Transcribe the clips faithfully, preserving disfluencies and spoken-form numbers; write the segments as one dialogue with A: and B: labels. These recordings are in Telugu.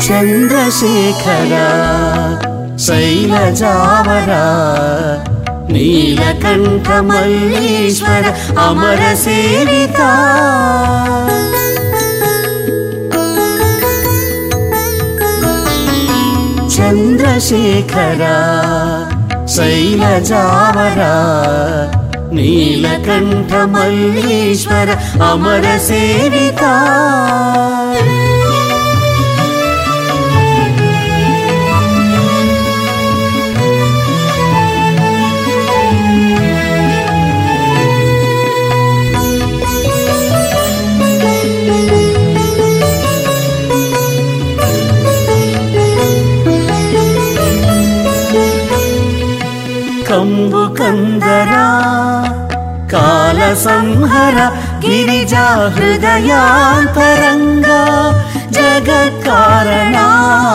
A: చంద్రశేఖరా శైలజావరా నీలకంఠ మల్లీశ్వర అమర సేవిత చంద్రశేఖరా శైలజావరా నీలకంఠ మల్లీశ్వర అమర సేవిత కంబు కందరా కాల సంహర గిరిజా హృదయాంతరంగా జగత్కారణా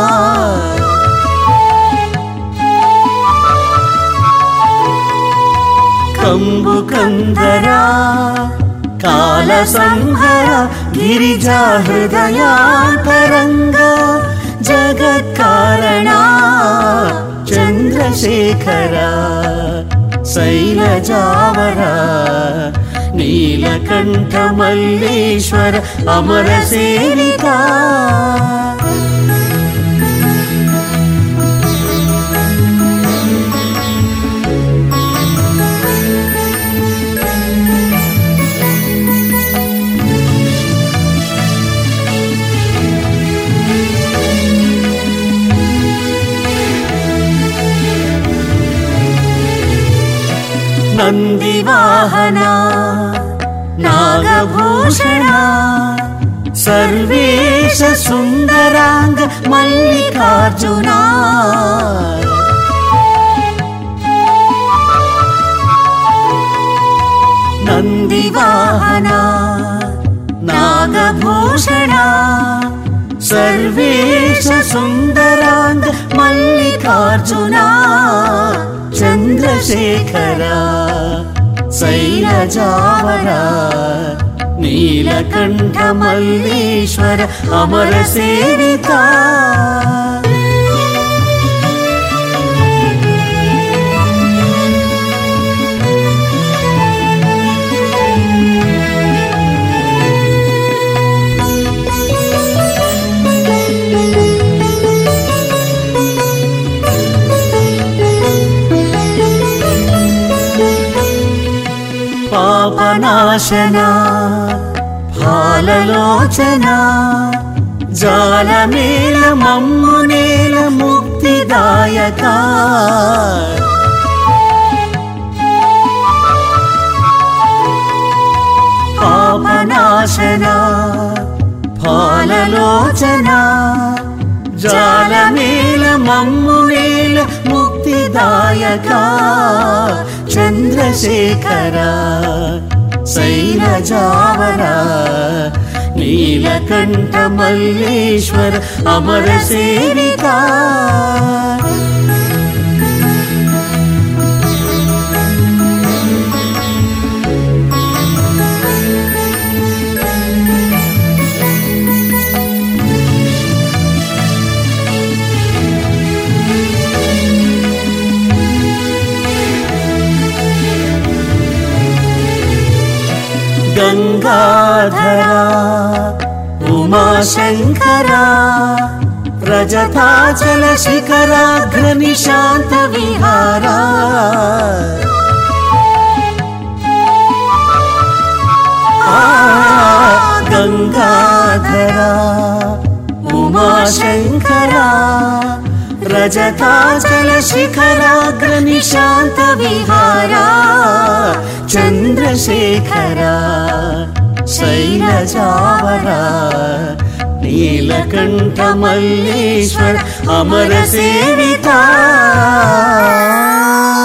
A: కంబు కందరా కాల సంహర గిరిజా హృదయాంతరంగా జగత్కారణా చంద్రశేఖరా శైలజావరా నీలకంఠ మల్లీశ్వర అమర సేవిత నందివాహన నాగభూషణ సర్వేశ సుందరాంగ మల్లికార్జున నందివాహన నాగభూషణ సర్వేశ సుందరాంగ మల్లికార్జున చంద్రశేఖరా శైలజావరా నీలకంఠ మల్లీశ్వర అమర సేవిత పాపనాశన భాలలోచన జాలమేల మమ్మునేల ముక్తిదాయక పాపనాశన భాలలోచన జాలమేల మమ్మునేల ముక్తిదాయక చంద్రశేఖరా శైలజావరా నీలకంఠ మల్లీశ్వర అమర సేవిత గంగాధరా ఉమాశంకరా రజతాచల శిఖరాగ్ర నిశాంత విహారా గంగాధరా ఉమాశంకరా రజతాచల శిఖరాగ్ర నిశాంత విహారా చంద్రశేఖరా శైలజావరా నీలకంఠ మల్లీశ్వర అమర సేవిత